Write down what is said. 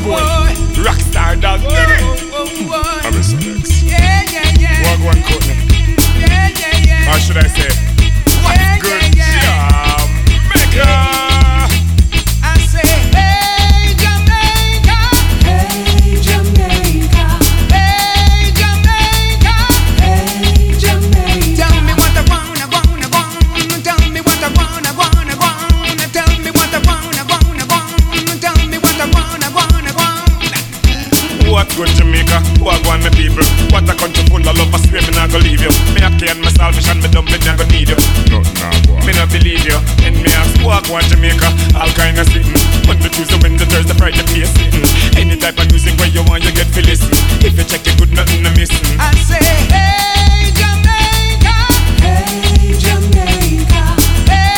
boy, rockstar dog. I'm a Solex. Walk one corner. Or should I say, what's good, Jamaica? I say, hey Jamaica, hey Jamaica, hey Jamaica, hey Jamaica. Tell me what I wanna, tell me what I wanna, tell me what I wanna, tell me what I wanna. What good Jamaica, what want me people? What a country full of love, I swear me not gonna leave you. Me a can my salvation, me dumb, me not gonna need you. No, boy. Me not believe you, and me ask, what want Jamaica? All kind of sitting, when the Tuesday, when